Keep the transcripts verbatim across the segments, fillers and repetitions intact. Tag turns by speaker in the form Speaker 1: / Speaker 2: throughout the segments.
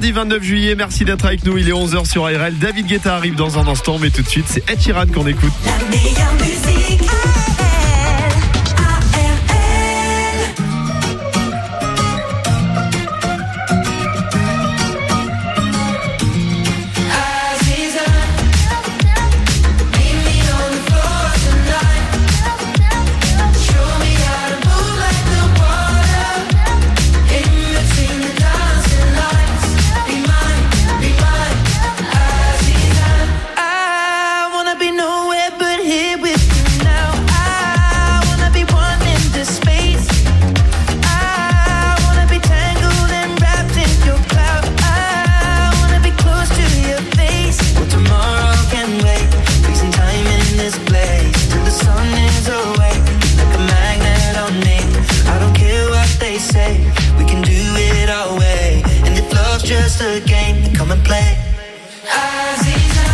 Speaker 1: mardi vingt-neuf juillet, merci d'être avec nous, il est onze heures sur A R L. David Guetta arrive dans un instant, mais tout de suite c'est Ed Sheeran qu'on écoute.
Speaker 2: La meilleure musique.
Speaker 3: Just a game, come and play. Aziza,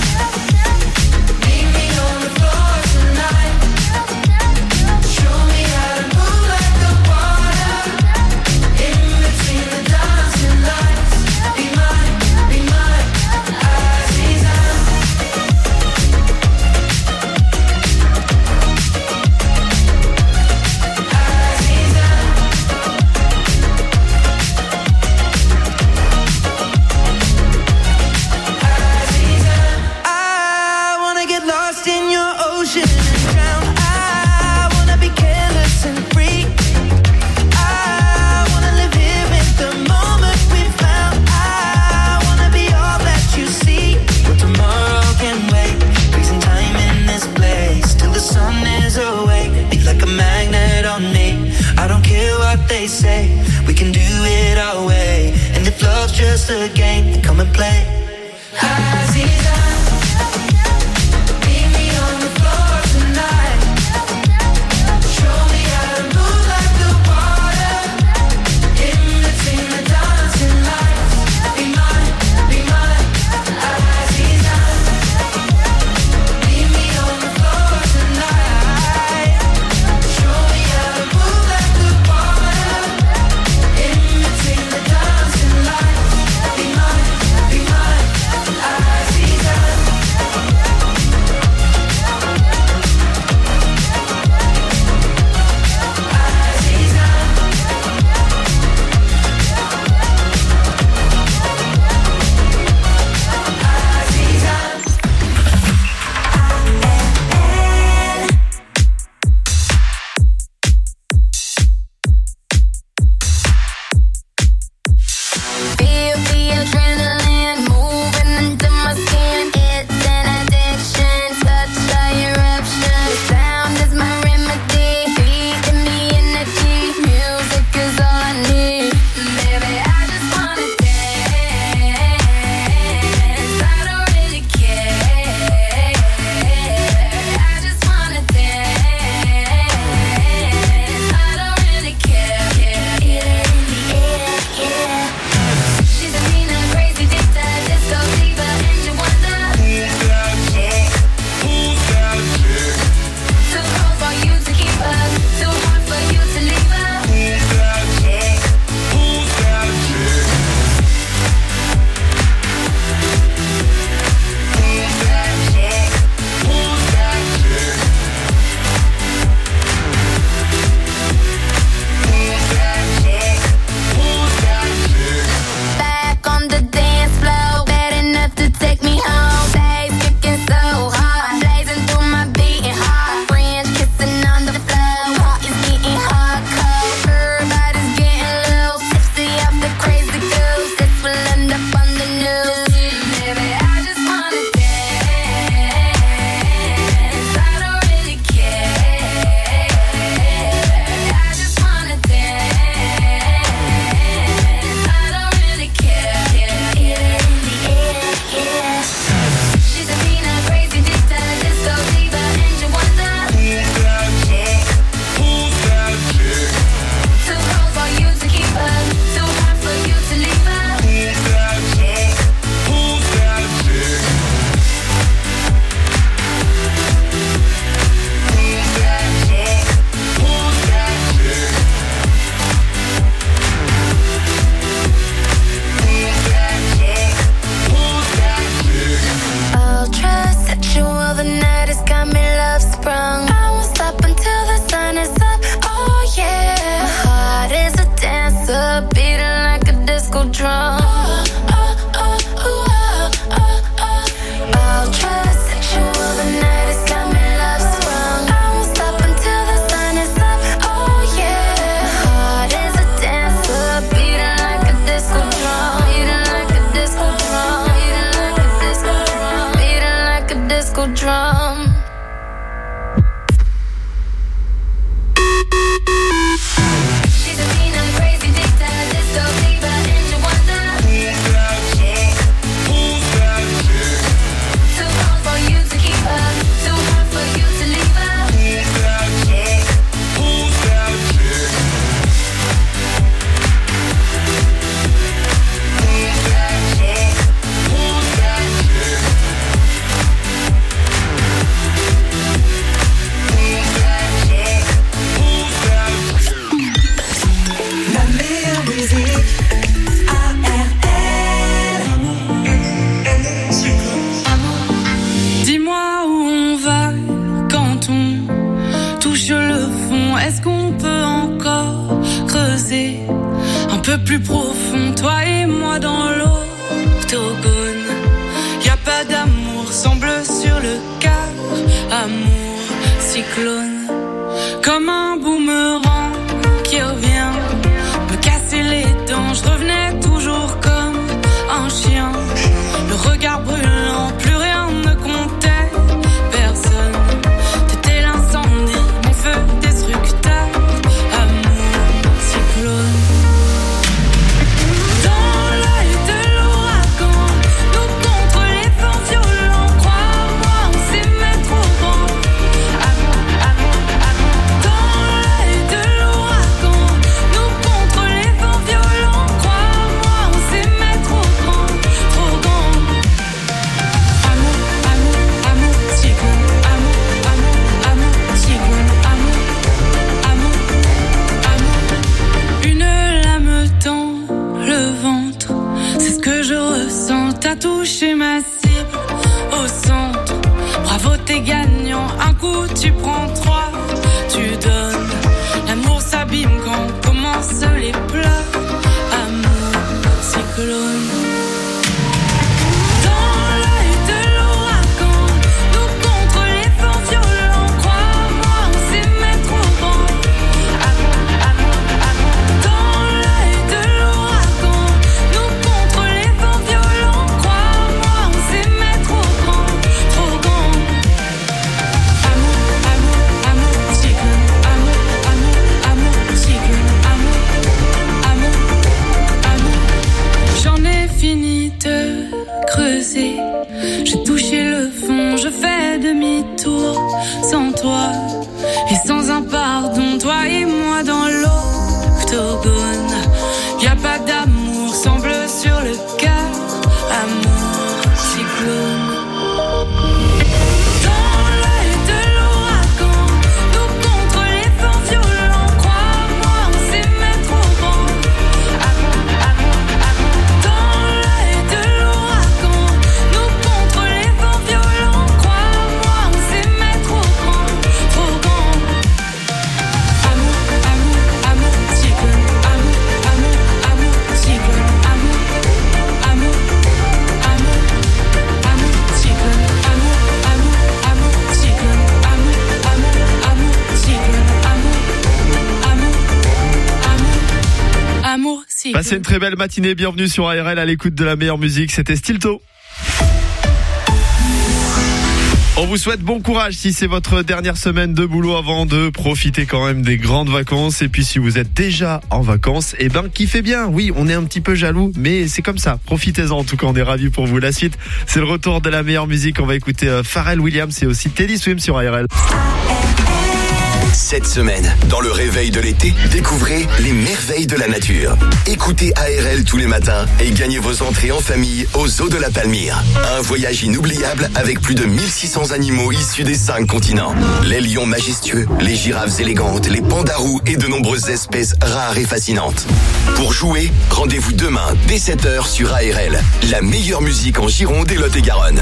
Speaker 3: meet me on the floor tonight. Show me how to move like the water. In between the dancing lights. Be mine, be mine, Aziza. Aziza. They say we can do it our way, and if love's just a game, then come and play. Aziza, meet me on the floor tonight. Show me how to move like the water. In between the dancing lights. Be mine, be mine, Aziza. Meet me on the floor tonight. Show me how to move like the water. In between the dancing lights. Be mine, be mine, Aziza.
Speaker 4: creuser un peu plus profond, toi et moi dans l'octogone. Y a pas d'amour, semble sur le quart, amour cyclone, comme un boomerang qui revient me casser les dents. Je revenais toujours comme un chien, le regard brûlant, plus rien ne comptait, personne. T'étais l'incendie, mon feu destructeur, amour cyclone. Dans l'œil de l'ouragan, nous contre les vents violents, crois-moi, on s'aimait trop grand. Amour, amour, amour. Dans l'œil de l'ouragan, nous contre les vents violents, crois-moi, on s'aimait trop grand, trop grand. Amour, amour, amour, cyclone. Amour, amour, amour, cyclone. Amour, amour, amour. Une lame dans le ventre, c'est ce que je ressens. T'as touché ma cible au centre. Bravo, t'es gagnant. Un coup, tu prends trois, tu donnes. L'amour s'abîme quand commencent les pleurs. Amour cyclone. Dans l'œil de l'ouragan, nous contre les vents violents, crois-moi, on s'aimait trop grand. Amour, amour, amour. Dans l'œil de l'ouragan, nous contre les vents violents, crois-moi, on s'aimait trop grand, trop grand. Amour, amour, amour, cyclone. Amour, amour, amour, cyclone. Amour, amour, amour. J'en ai fini de creuser, j'ai touché le fond, je fais demi-tour sans toi et sans un pardon, toi et moi dans l'octogone. Y a pas d'amour, semble sur le cœur, amour cyclone. Dans l'œil de l'ouragan, nous contre les vents violents, crois-moi, on s'aimait trop grand. Amour, amour, amour. Dans l'œil de l'ouragan, nous contre les vents violents, crois-moi, on s'aimait trop grand, trop grand. Amour, amour, amour, cyclone. Amour, amour, amour, cyclone. Amour, amour, amour, amour, cyclone. Amour, amour, amour, cyclone. Amour, amour, amour, cyclone. Amour, amour, amour, amour, cyclone.
Speaker 1: Passez une très belle matinée, bienvenue sur A R L à l'écoute de la meilleure musique, c'était Stilto. On vous souhaite bon courage si c'est votre dernière semaine de boulot avant de profiter quand même des grandes vacances. Et puis si vous êtes déjà en vacances, eh ben kiffez bien. Oui, on est un petit peu jaloux, mais c'est comme ça. Profitez-en, en tout cas on est ravis pour vous. La suite, c'est le retour de la meilleure musique. On va écouter euh, Pharrell Williams et aussi Teddy Swim sur A R L.
Speaker 5: Cette semaine, dans le réveil de l'été, découvrez les merveilles de la nature. Écoutez A R L tous les matins et gagnez vos entrées en famille au Zoo de la Palmyre. Un voyage inoubliable avec plus de mille six cents animaux issus des cinq continents. Les lions majestueux, les girafes élégantes, les pandarous et de nombreuses espèces rares et fascinantes. Pour jouer, rendez-vous demain dès sept heures sur A R L. La meilleure musique en Gironde et Lot-et-Garonne.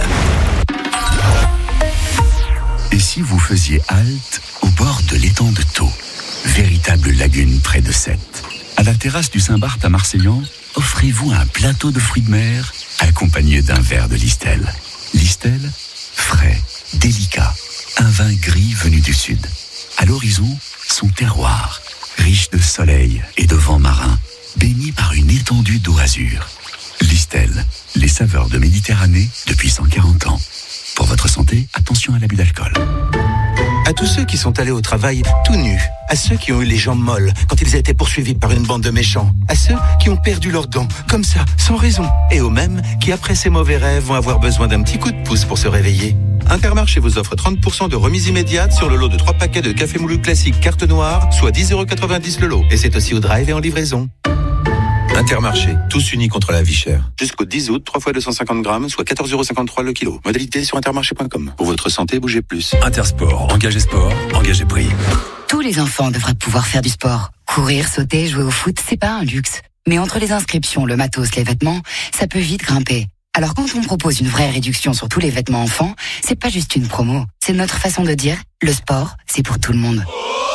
Speaker 6: Et si vous faisiez halte au bord de l'étang de Thau, véritable lagune près de Sète. À la terrasse du Saint-Barth à Marseillan, offrez-vous un plateau de fruits de mer accompagné d'un verre de Listel. Listel, frais, délicat, un vin gris venu du sud. À l'horizon, son terroir, riche de soleil et de vent marin, baigné par une étendue d'eau azur. Listel, les saveurs de Méditerranée depuis cent quarante ans. Pour votre santé, attention à l'abus d'alcool.
Speaker 7: À tous ceux qui sont allés au travail tout nus, à ceux qui ont eu les jambes molles quand ils étaient poursuivis par une bande de méchants, à ceux qui ont perdu leurs dents, comme ça, sans raison, et aux mêmes qui, après ces mauvais rêves, vont avoir besoin d'un petit coup de pouce pour se réveiller. Intermarché vous offre trente pour cent de remise immédiate sur le lot de trois paquets de café moulu classique carte noire, soit dix euros quatre-vingt-dix le lot. Et c'est aussi au drive et en livraison. Intermarché, tous unis contre la vie chère. Jusqu'au dix août, trois fois deux cent cinquante grammes, soit quatorze euros cinquante-trois le kilo. Modalité sur intermarché point com. Pour votre santé, bougez plus.
Speaker 6: Intersport, engagez sport, engagez prix.
Speaker 8: Tous les enfants devraient pouvoir faire du sport. Courir, sauter, jouer au foot, c'est pas un luxe. Mais entre les inscriptions, le matos, les vêtements, ça peut vite grimper. Alors quand on propose une vraie réduction sur tous les vêtements enfants, c'est pas juste une promo. C'est notre façon de dire, le sport, c'est pour tout le monde.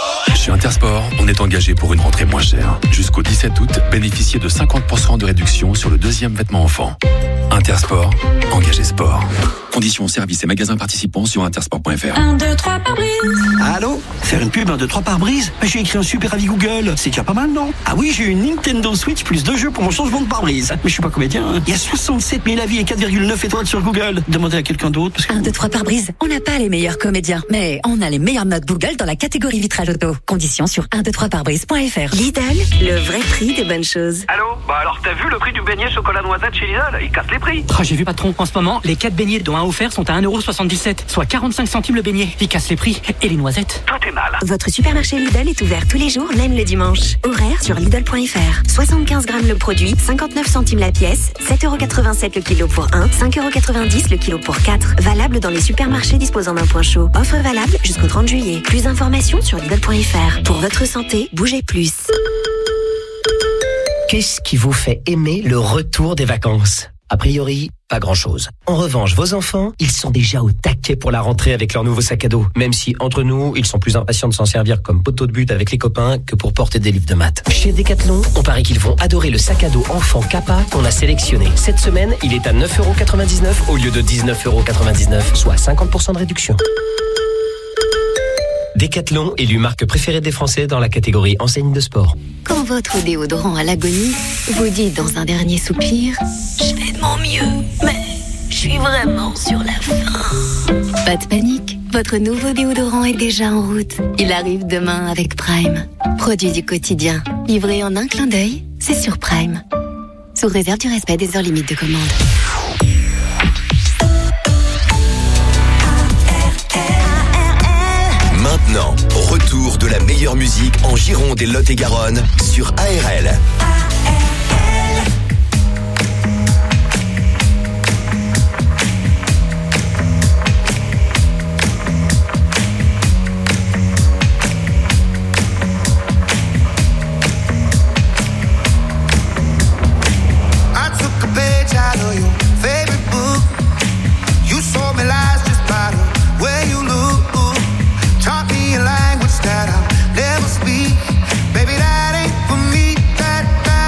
Speaker 6: Chez Intersport, on est engagé pour une rentrée moins chère. Jusqu'au dix-sept août, bénéficiez de cinquante pour cent de réduction sur le deuxième vêtement enfant. Intersport, engagé sport. Conditions, services et magasins participants sur intersport point f r.
Speaker 4: un, deux, trois pare-brise.
Speaker 9: Allô? Faire une pub un, deux, trois pare-brise? Mais j'ai écrit un super avis Google. C'est déjà pas mal, non? Ah oui, j'ai une Nintendo Switch plus deux jeux pour mon changement de pare-brise. Mais je suis pas comédien, hein. Il y a soixante-sept mille avis et quatre virgule neuf étoiles sur Google. Demandez à quelqu'un d'autre parce que...
Speaker 10: un, deux, trois pare-brise. On n'a pas les meilleurs comédiens, mais on a les meilleures notes Google dans la catégorie vitrage auto. Conditions sur un, deux, trois pare-brise point f r.
Speaker 11: Lidl, le vrai prix des bonnes choses.
Speaker 12: Allô? Bah alors t'as vu le prix du beignet chocolat noisette chez Lidl? Il casse les prix.
Speaker 13: Ah, j'ai vu patron, en ce moment, les quatre beignets dont un offert sont à un euro soixante-dix-sept, soit quarante-cinq centimes le beignet. Ils cassent les prix. Et les noisettes?
Speaker 12: Tout est mal.
Speaker 11: Votre supermarché Lidl est ouvert tous les jours, même le dimanche. Horaire sur Lidl point f r. soixante-quinze grammes le produit, cinquante-neuf centimes la pièce, sept euros quatre-vingt-sept le kilo pour un, cinq euros quatre-vingt-dix le kilo pour quatre. Valable dans les supermarchés disposant d'un point chaud. Offre valable jusqu'au trente juillet. Plus d'informations sur Lidl point f r. Pour votre santé, bougez plus.
Speaker 14: Qu'est-ce qui vous fait aimer le retour des vacances? A priori, pas grand-chose. En revanche, vos enfants, ils sont déjà au taquet pour la rentrée avec leur nouveau sac à dos. Même si, entre nous, ils sont plus impatients de s'en servir comme poteau de but avec les copains que pour porter des livres de maths. Chez Decathlon, on parie qu'ils vont adorer le sac à dos enfant Kappa qu'on a sélectionné. Cette semaine, il est à neuf euros quatre-vingt-dix-neuf au lieu de dix-neuf euros quatre-vingt-dix-neuf, soit cinquante pour cent de réduction. Decathlon, élu marque préférée des Français dans la catégorie enseigne de sport.
Speaker 11: Quand votre déodorant à l'agonie vous dit dans un dernier soupir « Je fais de mon mieux, mais je suis vraiment sur la fin ». Pas de panique, votre nouveau déodorant est déjà en route. Il arrive demain avec Prime. Produit du quotidien, livré en un clin d'œil, c'est sur Prime. Sous réserve du respect des heures limites de commande.
Speaker 5: Maintenant, retour de la meilleure musique en Gironde et Lot-et-Garonne sur A R L.
Speaker 3: I took a page out of your favorite book. You sold me lies just by the way you look. Taught me a language that I'll never speak. Baby, that ain't for me. That, that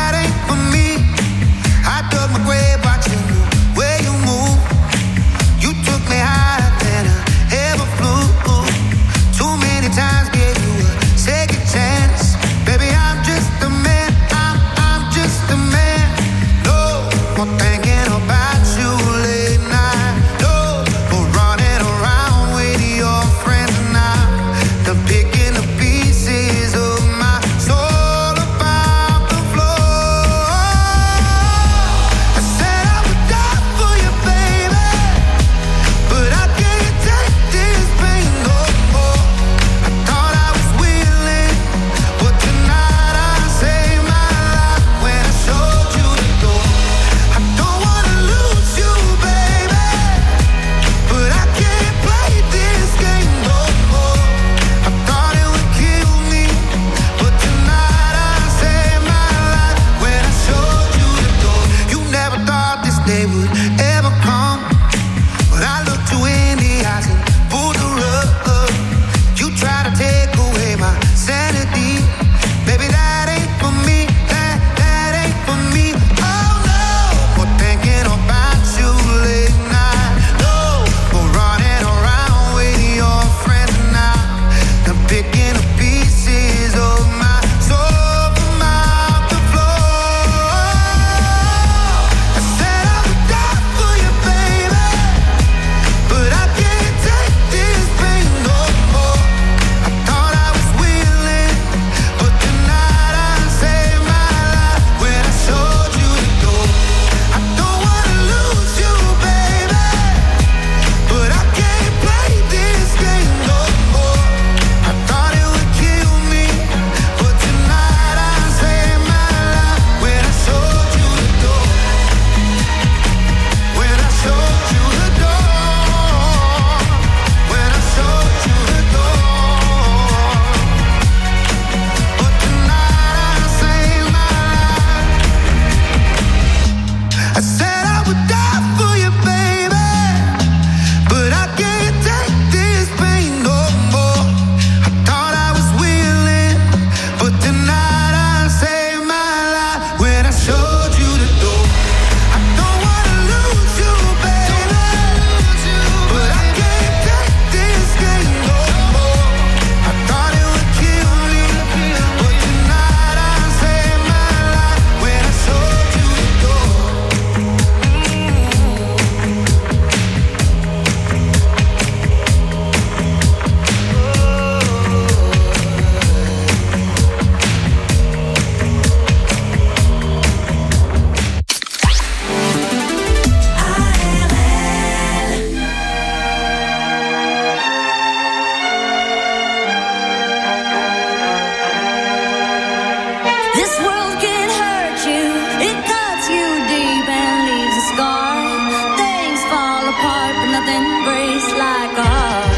Speaker 4: This world can hurt you, it cuts you deep and leaves a scar. Things fall apart, but nothing breaks like a heart.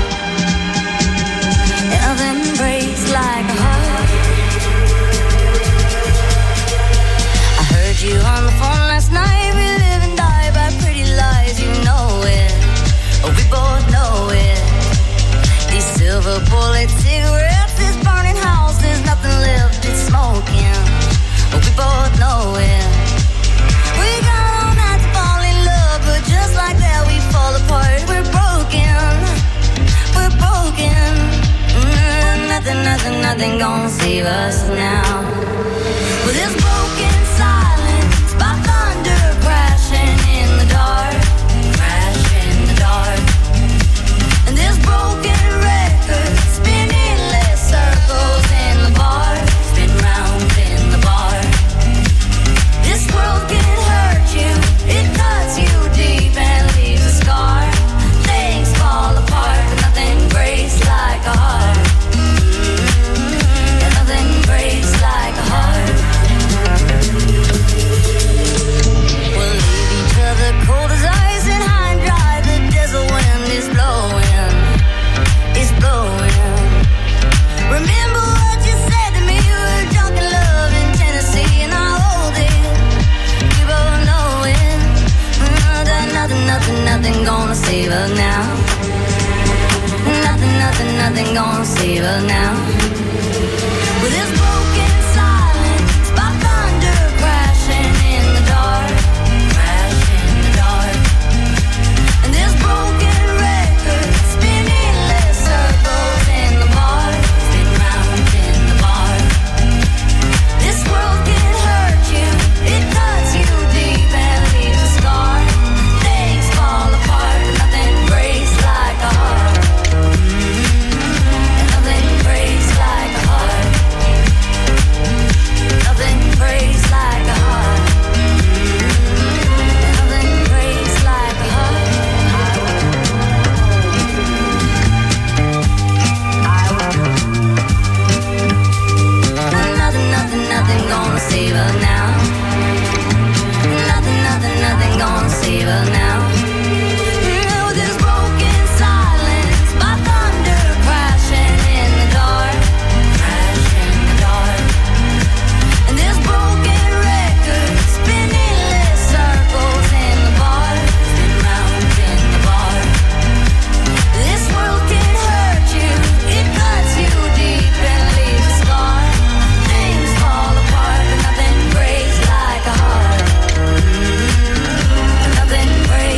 Speaker 4: Nothing breaks like a heart. I heard you on the phone last night. We live and die by pretty lies, you know it. Oh, we both know it. These silver bullet cigarettes, this burning house, there's nothing left, it's smoking. Oh, we both know it. We got all night to fall in love, but just like that we fall apart. We're broken, we're broken. Mm, nothing, nothing, nothing gonna save us now. With this broken silence, by thunder crashing in the dark, crash in the dark. And this broken record spinning less circles in the bar, spin round in the bar. This world can hurt you, it cuts you deep and leaves a scar. Things fall apart, but nothing breaks like a heart. Mm-hmm. And nothing breaks like a heart. We'll leave each other cold as ice and high and dry. The desert wind is blowing, it's blowing. Remember what you said to me, we were drunk in love in Tennessee, and I hold it, we both know it. Mm, that nothing, nothing, nothing gonna save us now. Nothing, nothing, nothing gonna save us now. With this broken silence, by thunder crashing in the dark, crash in the dark. And this broken record spinning less circles in the bar, spin round in the bar. This world can hurt you, it cuts you deep and leaves a scar. Things fall apart, but nothing breaks like a heart. And nothing breaks like a heart. Nothing breaks like a heart. Nothing breaks like a heart. Nothing, nothing, nothing gonna save us now. Nothing, nothing, nothing gonna save us now. With this broken silence, by thunder crashing in the dark, crash in the dark. And this broken record spinning less circles in the bar, spin round in the bar. This world can hurt you, it cuts you deep and leaves a scar. Things fall apart, but nothing breaks like a heart. Nothing breaks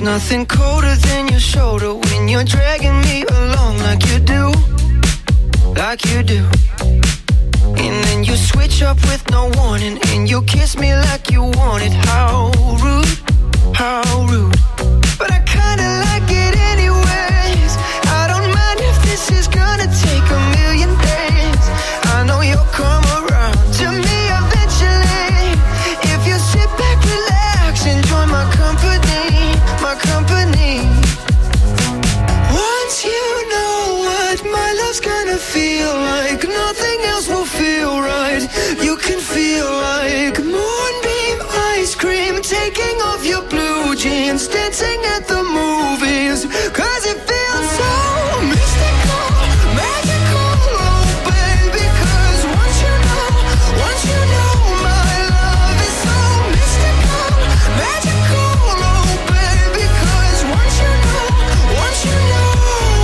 Speaker 3: nothing colder than your shoulder when you're dragging me along like you do, like you do. And then you switch up with no warning, and you kiss me like you want it. How rude, how rude. But I kinda like it anyways. I don't mind if this is gonna take a million days. I know you'll come around to me eventually. If you sit back, relax, enjoy my company, my company. Once you know what my love's gonna feel like, nothing else will feel right. You can feel like moonbeam ice cream, taking off your blue jeans, dancing at the movies. Cause it feels so mystical, magical, oh baby. Cause once you know, once you know my love is so mystical, magical, oh baby. Cause once you know, once you know,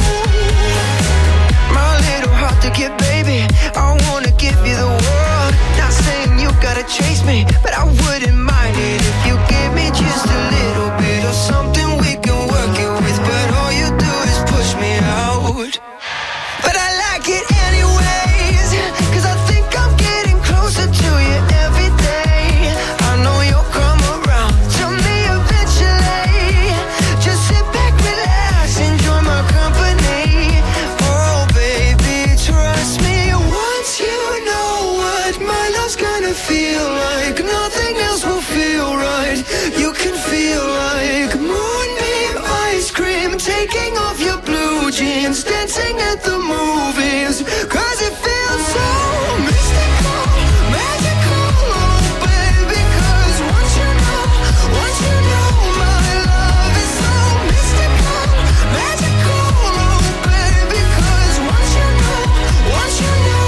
Speaker 3: my little heart to get, baby, I wanna give you the world. Not saying you gotta chase me, but I wouldn't mind it if you give me just a little bit of something we can work it with. But all you do is push me out. But I like it anyways, cause I think I'm getting closer to you every day. I know you'll come around to me eventually. Just sit back, relax, enjoy my company. Oh baby, trust me. Once you know what my love's gonna feel like, nothing else will feel right. You can feel like moonbeam ice cream, taking off your blue jeans, dancing at the movies. Cause it feels so mystical, magical, oh baby. Cause once you know, once you know my love is so mystical, magical, oh baby. Cause once you know, once you know.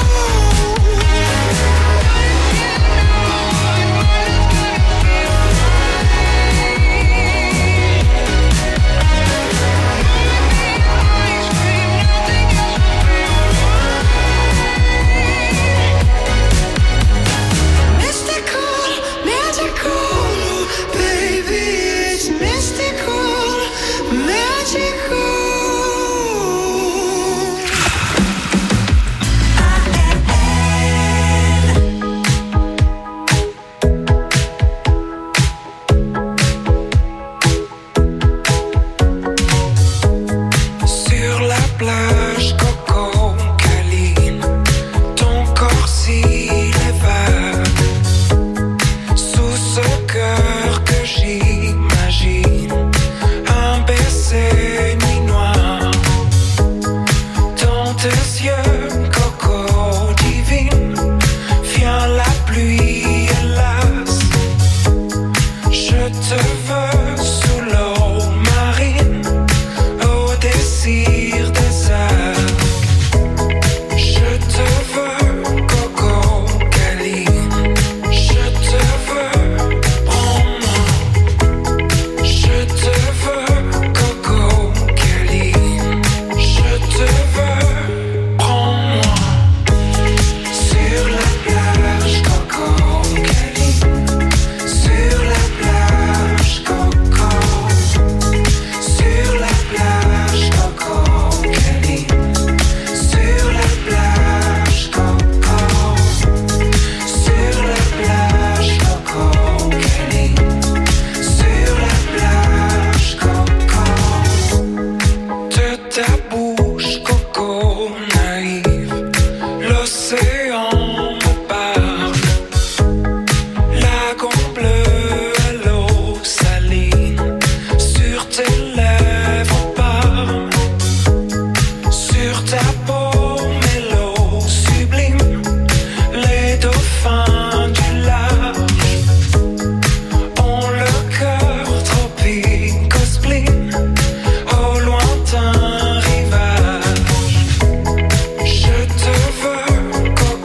Speaker 3: Au lointain rivage, je te veux.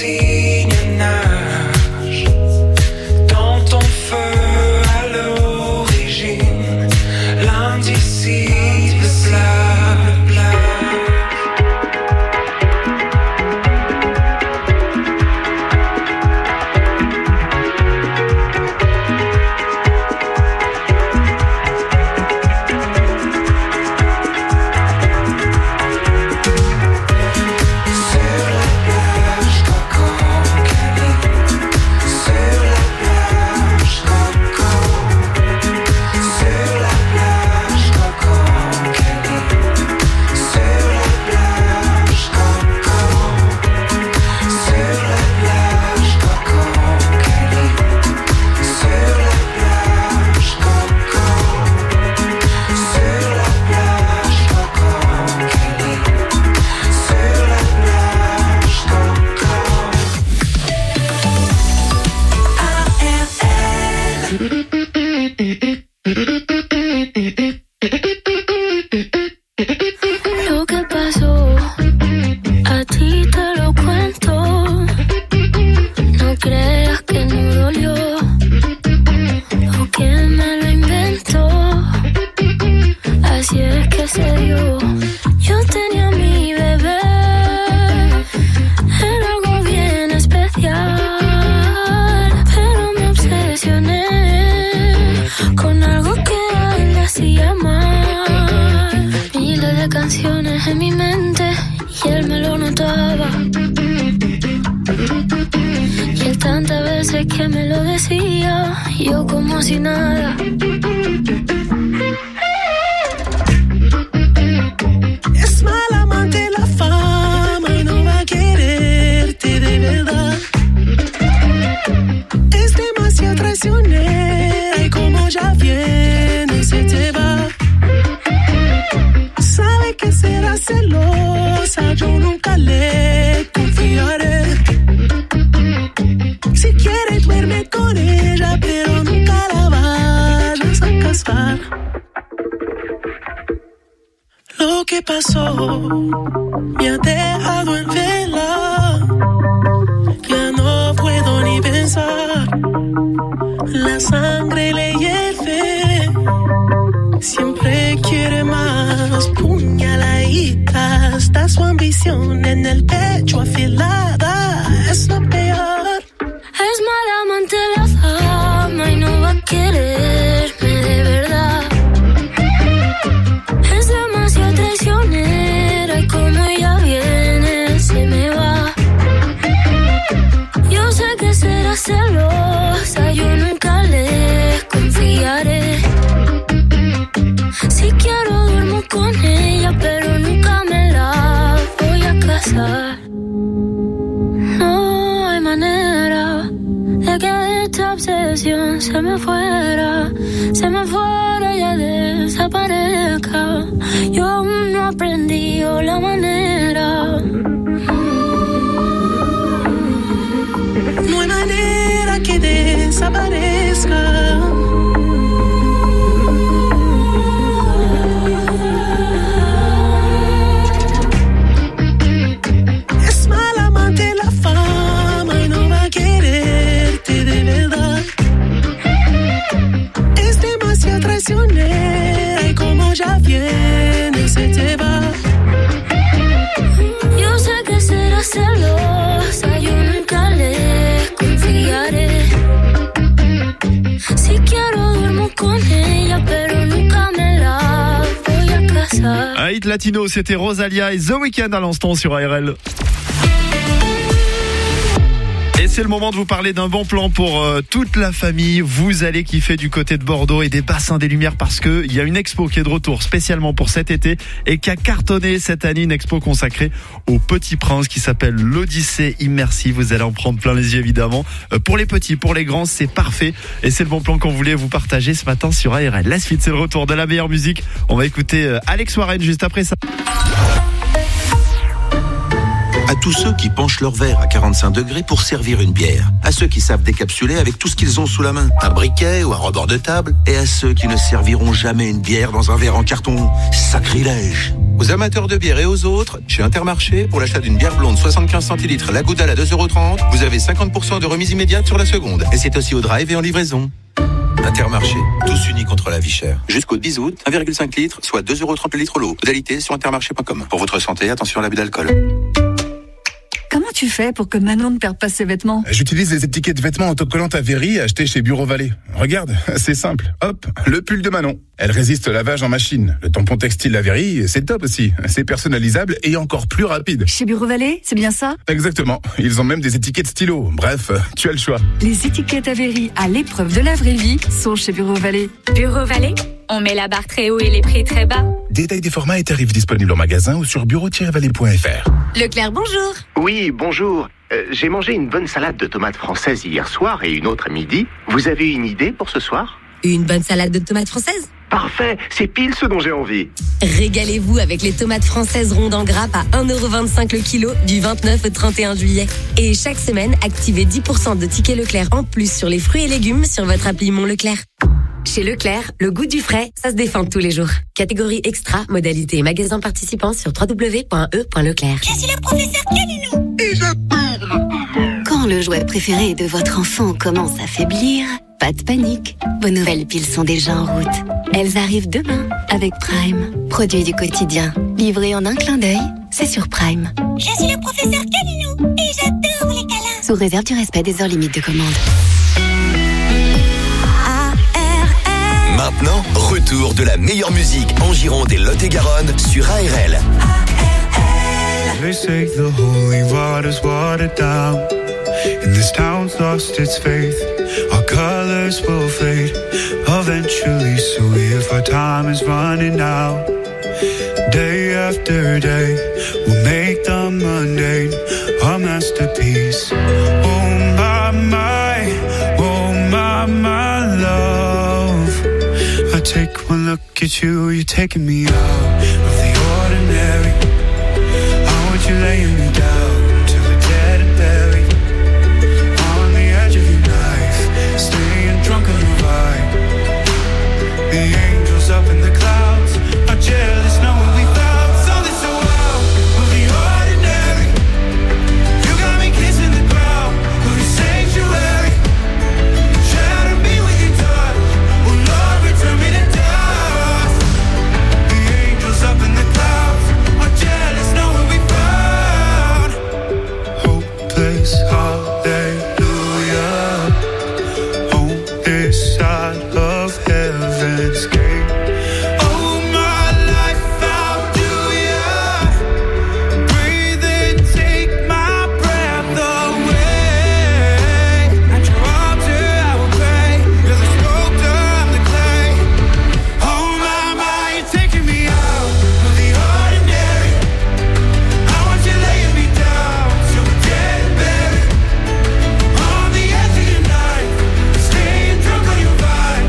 Speaker 3: signe nage dans ton feu à l'origine, l'indicible sable plage.
Speaker 15: Lo que pasó, a ti te lo cuento. No creas que no dolió, o que me lo inventó. Así es que se dio. Yo tenía a mi bebé, era algo bien especial, pero me obsesioné con algo que a él le hacía mal. Miles de canciones en mi mente y él me lo notaba. Y él tantas veces que me lo decía, yo como si nada.
Speaker 3: Es mal amante la fama y no va a quererte de verdad. Es demasiado traicionera y como ya viene se te va. Sabe que será celosa, yo nunca le confiaré. Si quiere duerme con ella, pero nunca la vayas a casar. Lo que pasó me ha dejado en vela. Ya no puedo ni pensar. La sangre le hierve. Siempre quiere más. Puñaladita. Está su ambición en el pecho afilada. Es lo peor.
Speaker 15: Es mala amante la fama y no va a quererme de verdad. Es demasiado traicionera y como ella viene se me va. Yo sé que será celosa, yo nunca le confiaré. Si quiero duermo con ella, pero nunca me la voy a casar. No hay manera de que esta obsesión se me fuera, se me fuera y ya desaparezca. Yo aún no aprendí la manera.
Speaker 3: No hay manera que desaparezca. Es mal amante la fama y no va a quererte de verdad. Es demasiado traicionera y como ya viene se te va.
Speaker 15: Yo sé que será celosa, yo nunca le confiaré. Si quiero duermo con ella, pero nunca me la voy a casar.
Speaker 1: Un hit latino, c'était Rosalia et The Weeknd à l'instant sur A R L. Et c'est le moment de vous parler d'un bon plan pour euh, toute la famille. Vous allez kiffer du côté de Bordeaux et des bassins des Lumières parce que il y a une expo qui est de retour spécialement pour cet été et qui a cartonné cette année, une expo consacrée au Petit Prince qui s'appelle l'Odyssée immersive. Vous allez en prendre plein les yeux évidemment. Euh, pour les petits, pour les grands, c'est parfait et c'est le bon plan qu'on voulait vous partager ce matin sur A R L. La suite, c'est le retour de la meilleure musique. On va écouter euh, Alex Warren juste après ça.
Speaker 7: À tous ceux qui penchent leur verre à quarante-cinq degrés pour servir une bière. À ceux qui savent décapsuler avec tout ce qu'ils ont sous la main. Un briquet ou un rebord de table. Et à ceux qui ne serviront jamais une bière dans un verre en carton. Sacrilège. Aux amateurs de bière et aux autres, chez Intermarché, pour l'achat d'une bière blonde soixante-quinze centilitres, la Goudal à deux euros trente, vous avez cinquante pour cent de remise immédiate sur la seconde. Et c'est aussi au drive et en livraison. Intermarché, tous unis contre la vie chère. Jusqu'au dix août, un virgule cinq litres, soit deux euros trente le litre l'eau. Modalité sur intermarché point com. Pour votre santé, attention à l'abus d'alcool.
Speaker 16: Comment tu fais pour que Manon ne perde pas ses vêtements?
Speaker 17: J'utilise les étiquettes vêtements autocollantes à Véry achetées chez Bureau Vallée. Regarde, c'est simple. Hop, le pull de Manon. Elle résiste au lavage en machine. Le tampon textile à Véry, c'est top aussi. C'est personnalisable et encore plus rapide.
Speaker 16: Chez Bureau Vallée, c'est bien ça?
Speaker 17: Exactement. Ils ont même des étiquettes stylo. Bref, tu as le choix.
Speaker 16: Les étiquettes à Véry, à l'épreuve de la vraie vie, sont chez Bureau Vallée.
Speaker 18: Bureau Vallée, on met la barre très haut et les prix très bas.
Speaker 17: Détail des formats et tarifs disponibles en magasin ou sur bureau tiret vallée point f r.
Speaker 18: Leclerc, bonjour.
Speaker 19: Oui, bonjour. Euh, j'ai mangé une bonne salade de tomates françaises hier soir et une autre à midi. Vous avez une idée pour ce soir?
Speaker 20: Une bonne salade de tomates françaises?
Speaker 19: Parfait, c'est pile ce dont j'ai envie.
Speaker 20: Régalez-vous avec les tomates françaises rondes en grappe à un euro vingt-cinq le kilo du vingt-neuf au trente et un juillet. Et chaque semaine, activez dix pour cent de tickets Leclerc en plus sur les fruits et légumes sur votre appli Mon Leclerc. Chez Leclerc, le goût du frais, ça se défend tous les jours. Catégorie extra, modalité et magasin participant sur w w w point e point leclerc.
Speaker 2: Je suis le professeur Calino. Et je...
Speaker 11: Quand le jouet préféré de votre enfant commence à faiblir, pas de panique. Vos nouvelles piles sont déjà en route. Elles arrivent demain avec Prime. Produit du quotidien. Livré en un clin d'œil, c'est sur Prime.
Speaker 2: Je suis le professeur Calino. Et j'adore les câlins.
Speaker 11: Sous réserve du respect des heures limites de commande.
Speaker 5: Maintenant, retour de la meilleure musique en Gironde et Lot-et-Garonne sur A R L.
Speaker 21: They say the holy water's watered down, and this town's lost its faith. Our colors will fade eventually, so if our time is running out, day after day, we'll make the mundane a masterpiece. Oh my, my, oh my, my love. I take one look at you, you're taking me out of the ordinary. I want you laying me down till we're dead and buried. On the edge of your knife, staying drunk on your vibe. The angels up in the clouds are jealous knowing we found something so out of the ordinary. You got me kissing the ground of your sanctuary. Shatter me with your touch, oh Lord, return me to dust. The angels up in the clouds are jealous knowing we found hopeless hallelujah on this side of heaven's gate. Oh my life, how do ya breathe and take my breath away? At your altar I will pray, you're the sculptor, I'm the clay. Oh my, my, you're taking me out of the ordinary. I want you laying me down till we're dead and buried. On the edge of your knife, staying drunk on your vibe.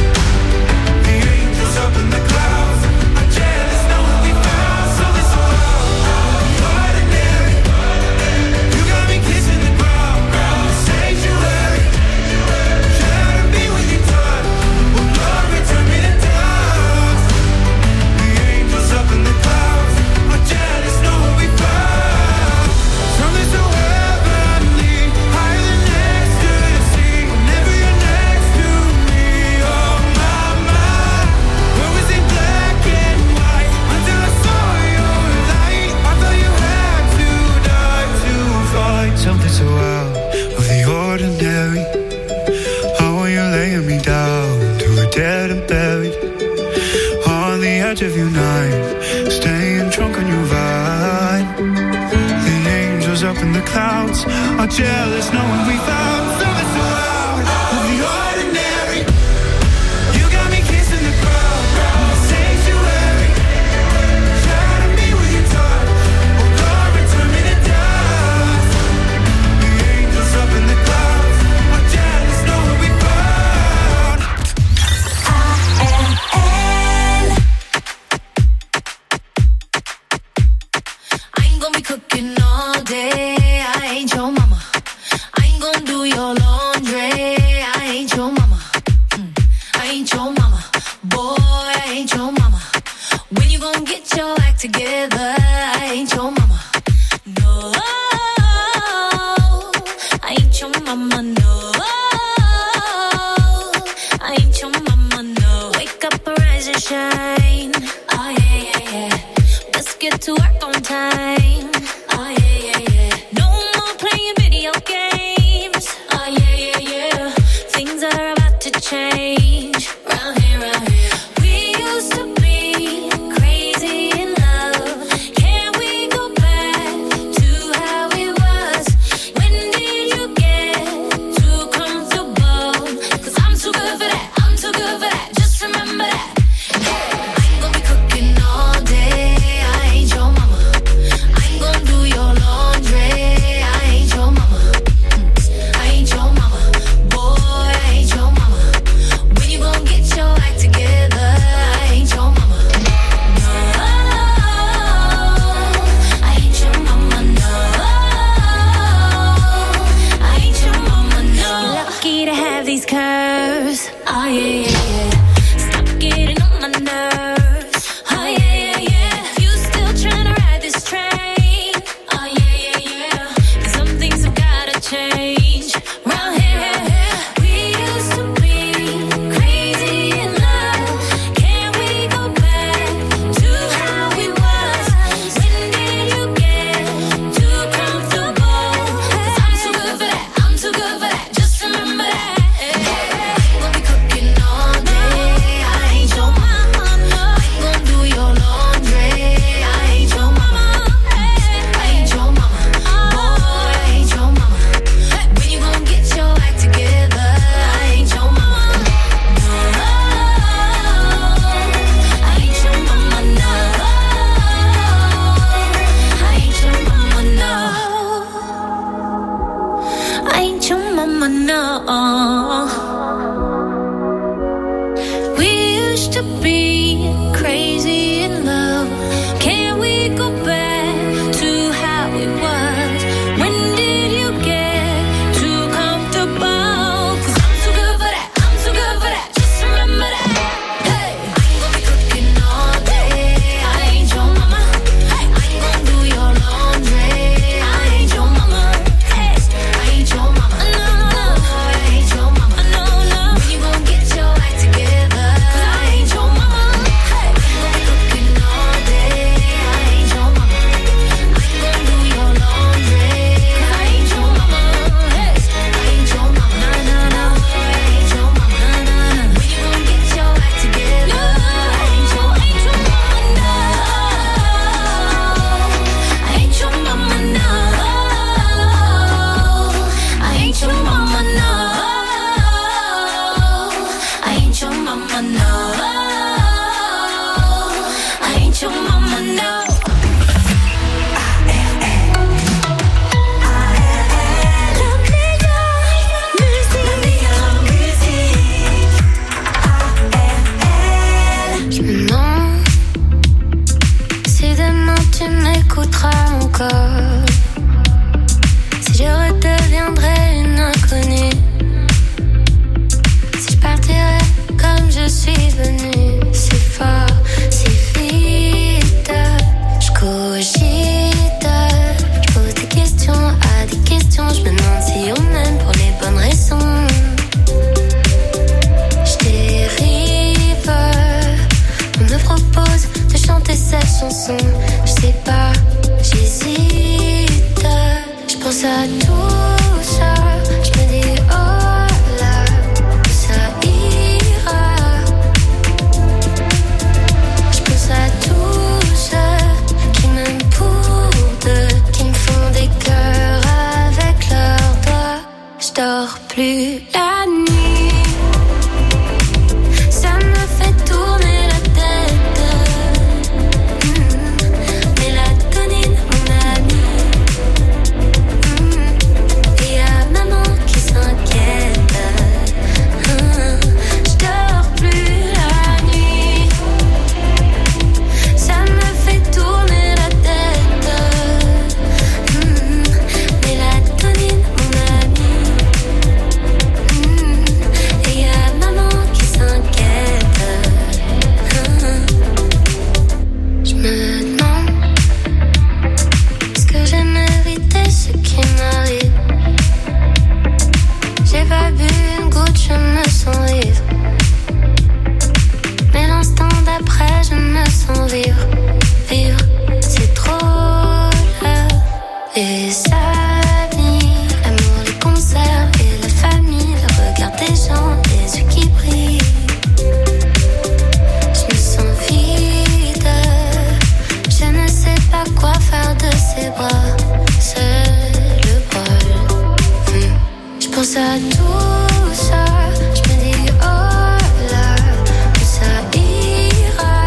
Speaker 21: The angels up in the clouds are jealous knowing we found something so out of the ordinary. You got me kissing the ground, ground sanctuary. Shatter me with your touch, oh Lord, return me to dust. The angels up in the clouds are jealous knowing we found something so heavenly, higher than ecstasy. Whenever you're next to me, oh my, my. Where was in black and white until I saw your light? I thought you had to die to find something so out of the ordinary. How are you laying me down till we're dead and buried? On the edge of your knife, staying drunk on your vine. The angels up in the clouds are jealous knowing we found something so out of the ordinary. You got me kissing the ground, ground sanctuary. Shatter me with your touch, oh Lord, return me to dust. The angels up in the clouds are jealous knowing we found.
Speaker 4: I ain't gonna be cooking all day. I ain't your mama. I ain't gonna do your laundry. I ain't your mama. Mm. I ain't your mama. Boy, I ain't your mama. When you gonna get your act together?
Speaker 15: mama, no. I ain't your mama, no. Wake up, arise and shine. Oh yeah, yeah, yeah. Let's get to work on time. Oh yeah, yeah, yeah. No more playing video games. Oh yeah, yeah, yeah. Things are about to change. Round here, round here. We used to be crazy in love. Can we go back to how it was? When did you get too comfortable? 'Cause I'm too good for that. I'm too good for that. Just remember that. Hey, I ain't gonna be cooking all day. I ain't your mama. I ain't gonna do your laundry. I ain't your mama. I ain't your mama. Boy, I ain't your mama. When you gon' get your act together? I ain't your mama. No, I ain't your mama. No, I ain't your mama. No. You're lucky to have these curves. Oh yeah, yeah, yeah. Stop getting on my nerves. Oh yeah, yeah, yeah. You still tryna ride this train? Oh yeah, yeah, yeah. 'Cause some things have gotta change. Round here, we used to be crazy in love. Can we go back to how we was? When did you get too comfortable? 'Cause I'm too good for that. I'm too good for that. Just remember that. I ain't gonna be cooking all day. I ain't your mama. No. I ain't gonna do your laundry. I ain't your mama. I ain't your mama. Boy, I ain't your mama. When you gon' get your act together? I ain't your mama. No, I ain't your mama. No, I ain't your mama. No, I ain't your mama. No. We used to be crazy in love. Can we go back to how it was? When did you get too comfortable? 'Cause I'm too good for that. I'm too good for that. Just remember that. Hey, I ain't gonna be cooking all day. I ain't your mama. I ain't gonna do your laundry. I ain't your mama. Hey, I ain't your mama. No, no, I ain't your mama. No, no. When you gon' get your act together? 'Cause I ain't your mama. Hey, I ain't gonna be cooking all day. I ain't your mama. I ain't gonna do your laundry. 'Cause I ain't your mama. Hey, I ain't your mama. No, no, no. I ain't your mama. No, no, no. When you gon' get your act together? I ain't your, ain't your mama. No, I ain't your mama. No, I ain't your mama. No, I ain't your mama. No, I ain't your mama. No. Je me demande si demain tu m'écouteras encore, si je redeviendrai une inconnue, si je partirai comme je suis venue, si fort, si vite. Je cogite, je pose des questions à des questions, je me demande si on m'aime pour les bonnes raisons. Je dérive, on me propose de chanter cette chanson. Je sais pas, j'hésite. Je pense à tout ça, je me dis oh là, ça ira. Je pense à tous ceux qui m'aiment pour deux, qui me font des cœurs avec leurs doigts. Je dors plus la nuit, ça me fait tourner la tête. Mmh. Mélatonine, mon ami. Mmh. Et y'a maman qui s'inquiète. Mmh. Je dors plus la nuit, ça me fait tourner la tête. Mmh. Mélatonine, mon ami. Mmh. pense à tout ça, je me dis oh là, que ça ira.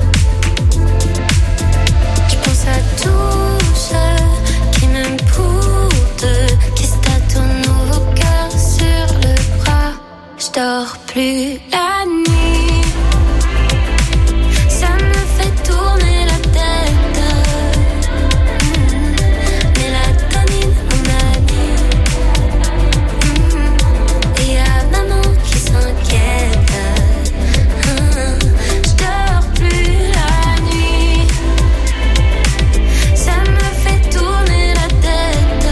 Speaker 15: Je pense à tous ceux qui m'aiment pour deux, qui se tatouent nos cœurs sur le bras. Je dors plus la nuit, ça me fait tourner la tête. Mélatonine, mon ami. Et y'a maman qui s'inquiète. Je dors plus la nuit, ça me fait tourner la tête.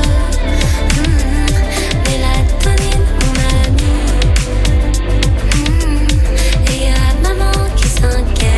Speaker 15: Mélatonine, mon ami. Et y'a maman qui s'inquiète.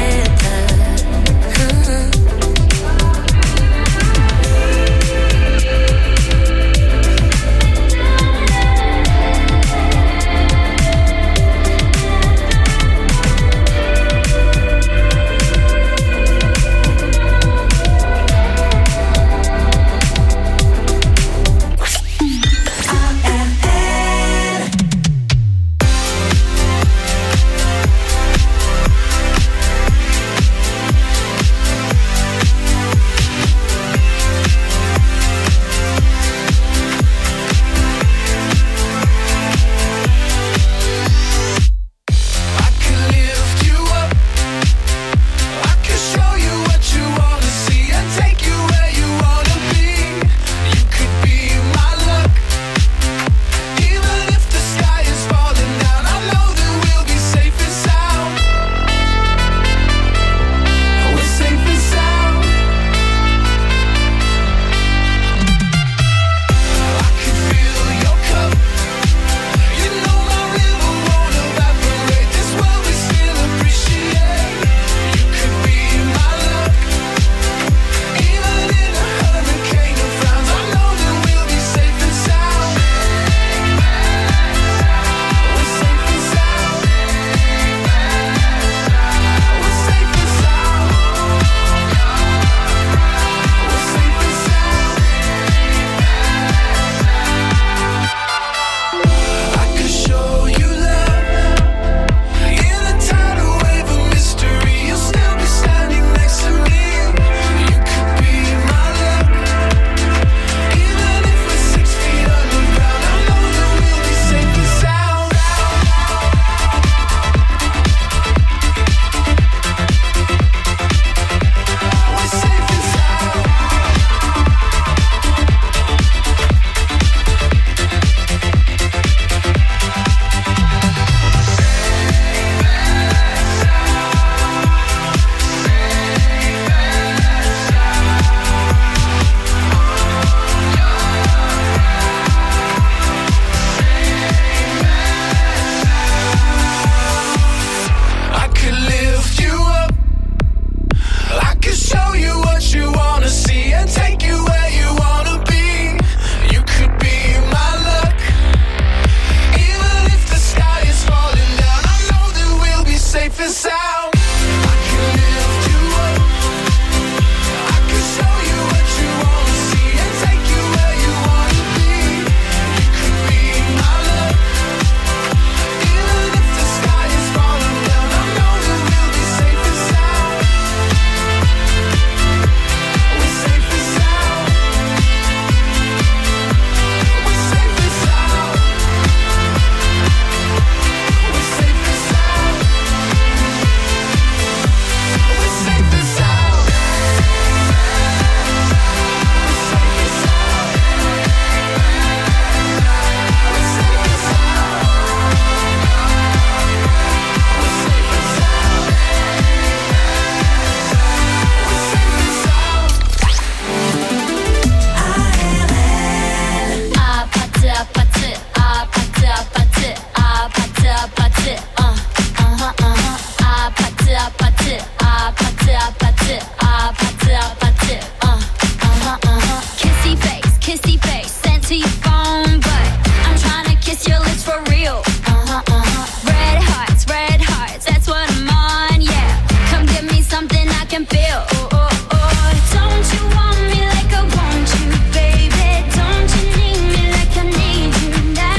Speaker 15: Don't you want me like I want you, baby? Don't you need me like I need you now?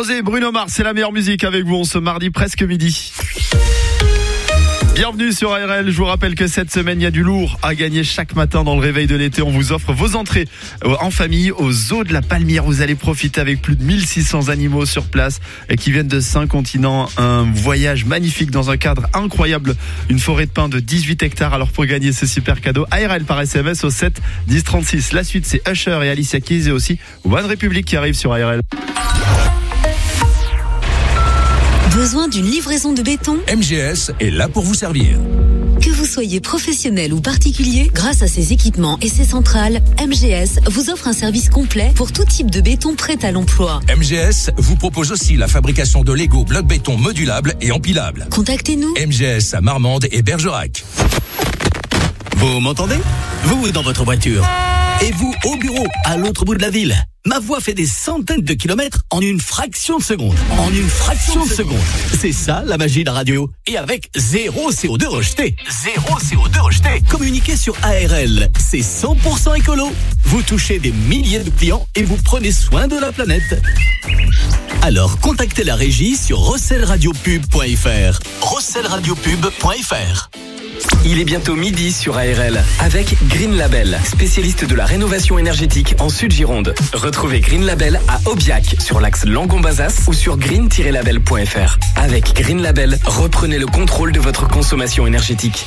Speaker 1: Rosé, Bruno Mars, c'est la meilleure musique avec vous en ce mardi presque midi. Bienvenue sur A R L, je vous rappelle que cette semaine il y a du lourd à gagner chaque matin dans le réveil de l'été. On vous offre vos entrées en famille au zoo de la Palmyre. Vous allez profiter avec plus de mille six cents animaux sur place et qui viennent de cinq continents. Un voyage magnifique dans un cadre incroyable, une forêt de pins de dix-huit hectares. Alors pour gagner ce super cadeau, A R L par S M S au sept dix trente-six. La suite c'est Usher et Alicia Keys et aussi One Republic qui arrive sur A R L.
Speaker 8: Besoin d'une livraison de béton ?
Speaker 22: M G S est là pour vous servir.
Speaker 8: Que vous soyez professionnel ou particulier, grâce à ses équipements et ses centrales, M G S vous offre un service complet pour tout type de béton prêt à l'emploi.
Speaker 22: M G S vous propose aussi la fabrication de Lego blocs béton modulables et empilables.
Speaker 8: Contactez-nous.
Speaker 22: M G S à Marmande et Bergerac.
Speaker 9: Vous m'entendez ? Vous dans votre voiture. Et vous au bureau, à l'autre bout de la ville. Ma voix fait des centaines de kilomètres en une fraction de seconde. En une fraction de seconde. C'est ça la magie de la radio. Et avec zéro C O deux rejeté. Zéro C O deux rejeté. Communiquez sur A R L. C'est cent pour cent écolo. Vous touchez des milliers de clients et vous prenez soin de la planète. Alors contactez la régie sur rossel radio pub point f r. rossel radio pub point f r.
Speaker 23: Il est bientôt midi sur A R L avec Green Label, spécialiste de la rénovation énergétique en Sud-Gironde. Retrouvez Green Label à Aubiac sur l'axe Langon-Bazas ou sur green tiret label point f r. Avec Green Label, reprenez le contrôle de votre consommation énergétique.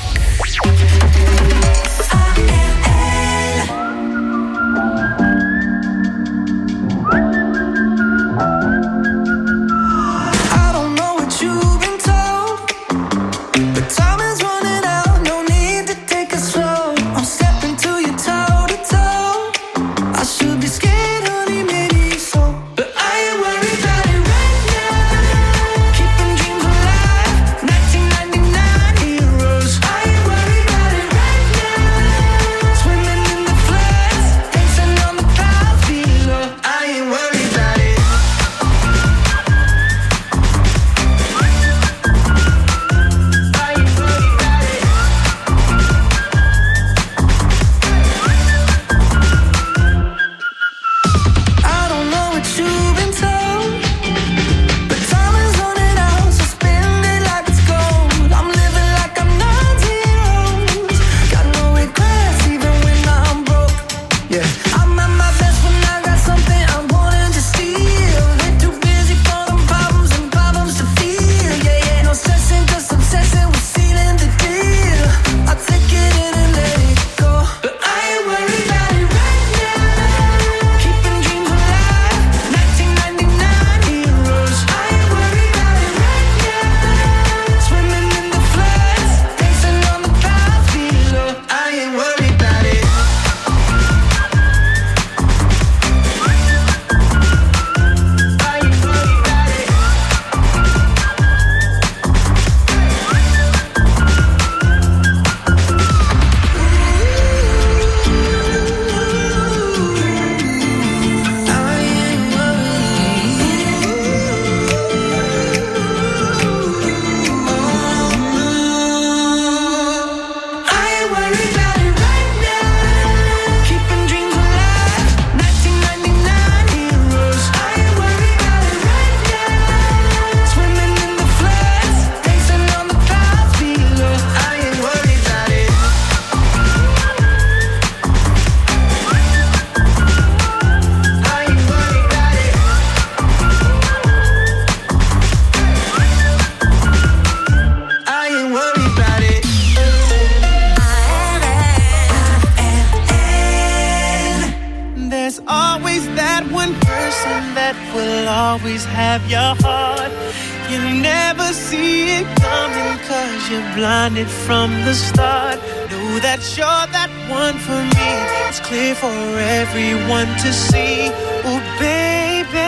Speaker 3: always have your heart. You never see it coming cause you're blinded from the start. Know that you're that one for me. It's clear for everyone to see. Oh baby,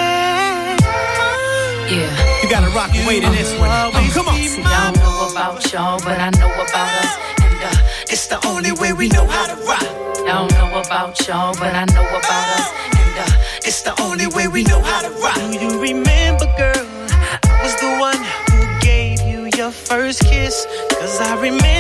Speaker 24: Yeah.
Speaker 3: you gotta rock and wait in this one. Oh, come on.
Speaker 24: See, I don't know about y'all, but I know about us. And uh, it's the only way we know how to rock. I don't know about y'all, but I know about us. And uh, it's the only way we know how to rock.
Speaker 3: Do you remember, girl? I was the one who gave you your first kiss. Cause I remember